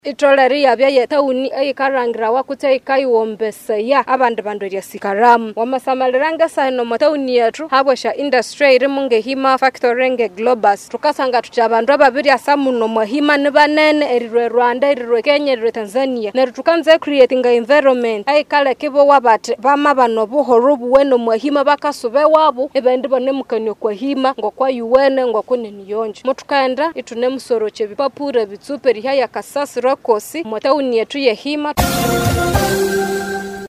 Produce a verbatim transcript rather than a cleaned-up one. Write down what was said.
Itoleri yabya yetauni ayikarangira wakute ikayuombesa ya abandu bandu ya sikaramu wamasamaliranga sano matauni yetu habwesha industry iri mungehima factory nge Globus tukasanga tucha abandu ababiri asamuno mwahima nibanene erirwe Rwanda erirwe Kenya erirwe Tanzania neru tukanze creating a environment ayikale kibo wabate bama bano buhoro buweno mwahima bakasube wabo ebandi bane mukanyo kwa hima ngokwa yuwene ngokune niyonje mutukaenda itune musoroche bipapure bitsuperi haya kasasi kosi matauni yetu ya hima.